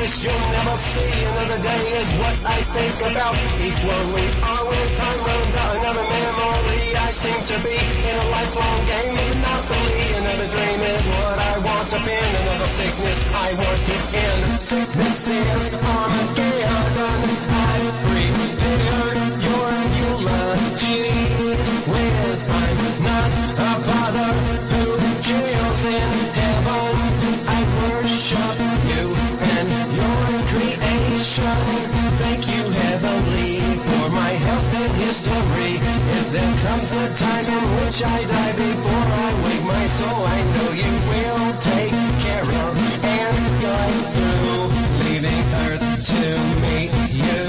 sickness you'll never see. Another day is what I think about. Equally on when time runs out, another memory. I seem to be in a lifelong game of Monopoly. Another dream is what I want to pin. Another sickness I want to pin. Sickness is Armageddon. I prepared your eulogy. Whereas I'm not a father who jails in heaven. I worship you and your creation. Thank you, Heavenly, for my health and history. If there comes a time in which I die before I wake my soul, I know you will take care of and guide through, leaving Earth to meet you.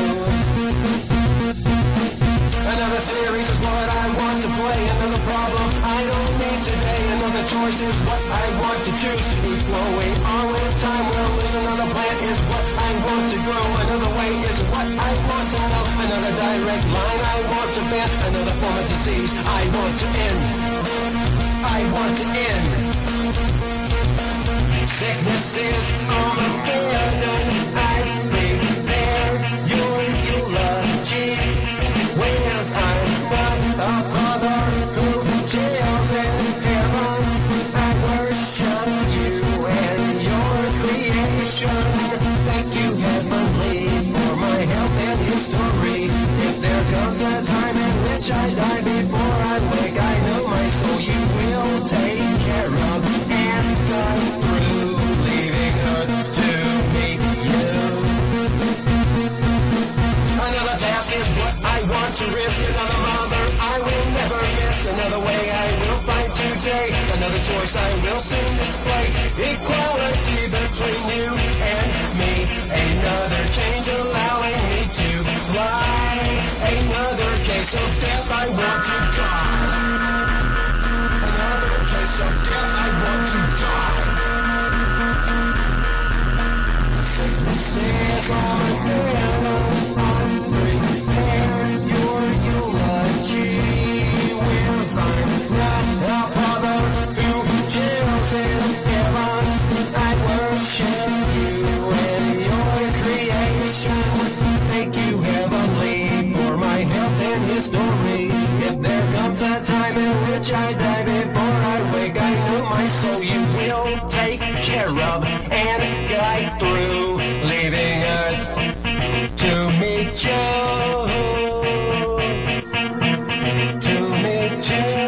Another series is what I want to play. Another problem I don't need today. Another choice is what I want to choose. Equally on with time will lose. Another plant is what I want to grow. Another way is what I want to know. Another direct line I want to bend. Another form of disease I want to end. I want to end. Sickness is Armageddon. I prepare your eulogy. Whereas I'm not a father who jails in heaven. I worship you and your creation. Thank you, Heavenly, for my health and history. If there comes a time in which I die before I wake, I know my soul you will take care of and guide through, leaving Earth to meet you. Another task is what I want to risk. Another mother I will never miss. Another way I will find today. Another choice I will soon display. Equality between you and me. Another change allowing me to fly. Another case of death I want to die. Another case of death I want to die. Sickness is Armageddon. Prepare your eulogy. Whereas I'm not a father who jails in heaven. I worship you and your creation. Thank you, Heavenly, for my health and history. If there comes a time in which I die before I wake, I know my soul you will take care of and guide through, leaving Earth to meet you. To meet you.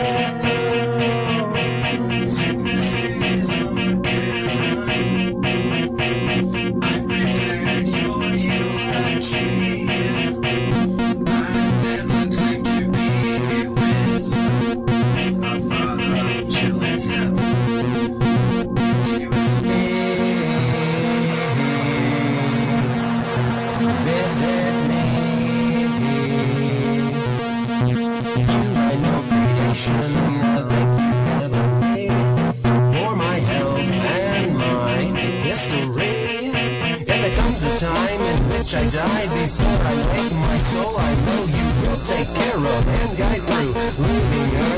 Sickness is Armageddon. I prepared your eulogy. I never claimed to be with a father chilling heaven. To visit me. You are no creation that you ever made for my health and my history. If there comes a time in which I die before I wake my soul, I know you will take care of and guide through, leaving